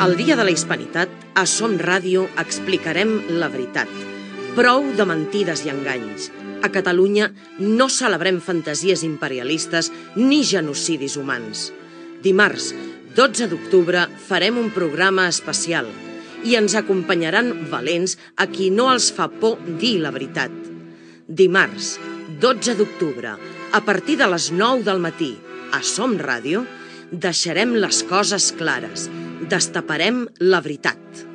El dia de la Hispanitat, a Som Ràdio explicarem la veritat. Prou de mentides i enganys. A Catalunya no celebrem fantasies imperialistes ni genocidis humans. Dimarts, 12 d'octubre, farem un programa especial i ens acompanyaran valents a qui no els fa por dir la veritat. Dimarts, 12 d'octubre, a partir de les 9 del matí, a Som Ràdio, deixarem les coses clares, destaparem la veritat.